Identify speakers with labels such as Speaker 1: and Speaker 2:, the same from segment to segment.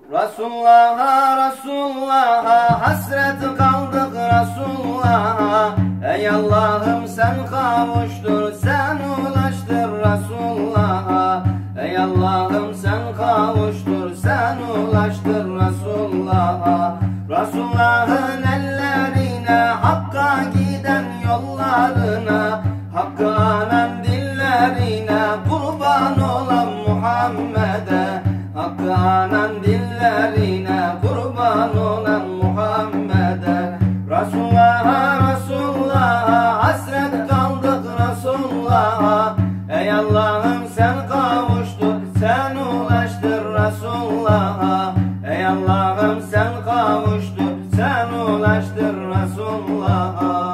Speaker 1: Resulullah'a, Resulullah'a hasret kaldık Resulullah'a. Ey Allah'ım sen kavuştur, sen ulaştır Resulullah'a. Ey Allah'ım sen kavuştur, sen ulaştır Resulullah'a. Resulullah'ın ellerine, Hakk'a giden yollarına, Hakk'ı anan dillerine kurban olan Muhammed'e. Hakk'ı anan dillerine kurban olan Muhammed'e. Resulullah'a, Resulullah'a hasret kaldık Resulullah'a. Ey Allah'ım sen kavuştur, sen ulaştır Resulullah'a. Ey Allah'ım sen kavuştur, sen ulaştır Resulullah'a.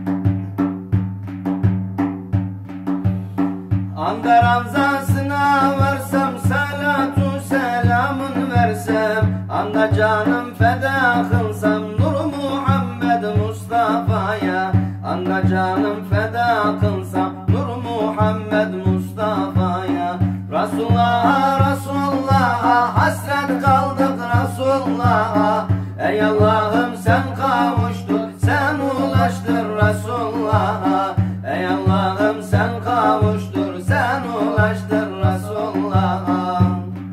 Speaker 1: Anda ravzasına varsam, salatu selamın versem, anda canım feda kılsam Nur Muhammed Mustafa'ya. Anda canım feda kılsam Nur Muhammed Mustafa'ya. Resulullah'a, Resulullah'a hasret kaldık Resulullah'a. Ey Allah'ım sen kavuştur, sen ulaştır Resulullah'a. Ey Allah'ım sen kavuştur, sen ulaştır Resulullah'a.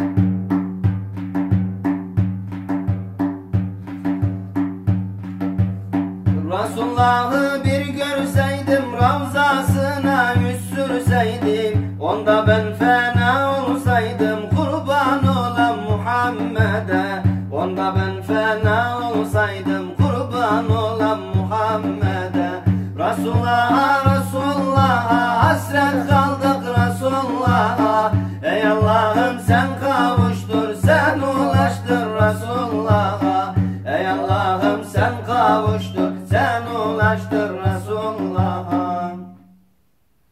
Speaker 1: Resulullah'ı bir görseydim, ravzasına yüz sürseydim, onda ben fena olsaydım kurban olan Muhammed'e. Onda ben fena olsaydım kurban olan Muhammed'e. Resulullah'a, Resulullah'a hasret kaldık Resulullah'a. Ey Allah'ım sen kavuştur, sen ulaştır Resulullah'a. Ey Allah'ım sen kavuştur, sen ulaştır Resulullah'a.